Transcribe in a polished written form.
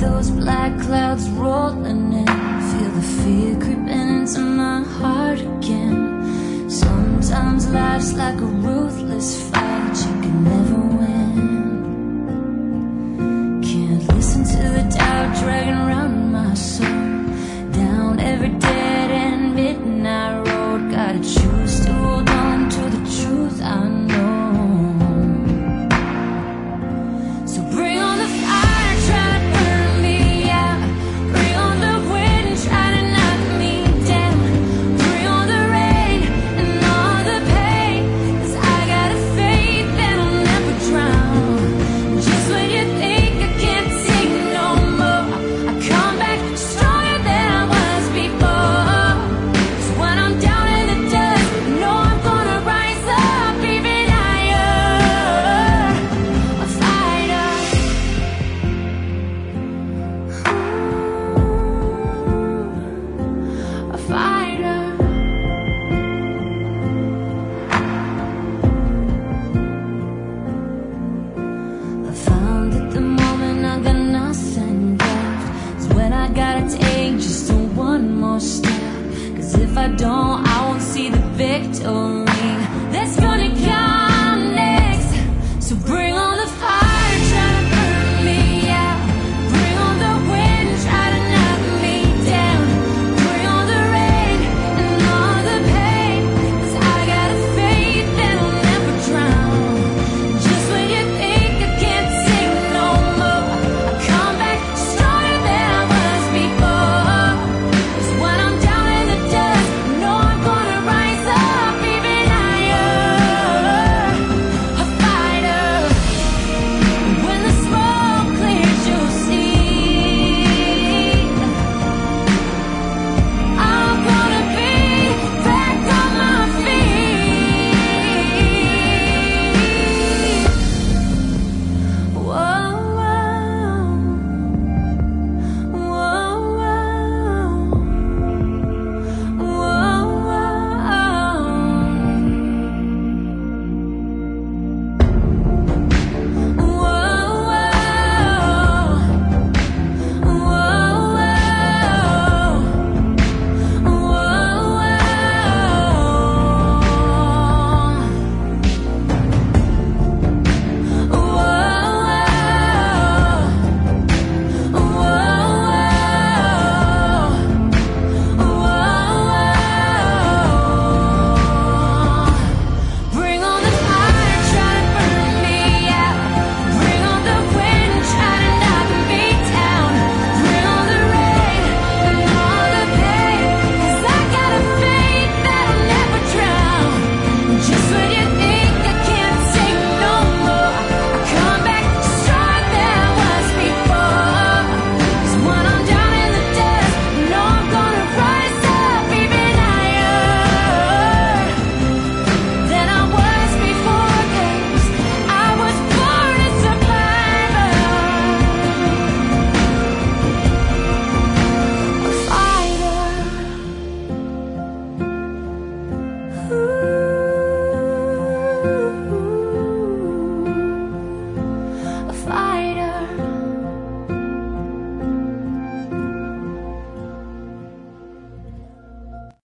those black clouds rolling in. Feel the fear creeping into my heart again. Sometimes life's like a ruthless fight you can never win. Can't listen to the doubt dragging around my soul. Down every dead end midnight road. Gotta choose to hold on to the truth I know. So bring on the fire, try to burn me out. Bring on the wind, try to knock me down. Bring on the rain and all the pain, 'cause I got a faith that I'll never drown. Just when you think I can't take no more, I come back stronger than I was before. So when I'm down in the dust, I know I'm gonna rise up even higher. A fighter. A fighter. I found that the moment I got nothing left is when I gotta take just one more step. 'Cause if I don't, I won't see the victory.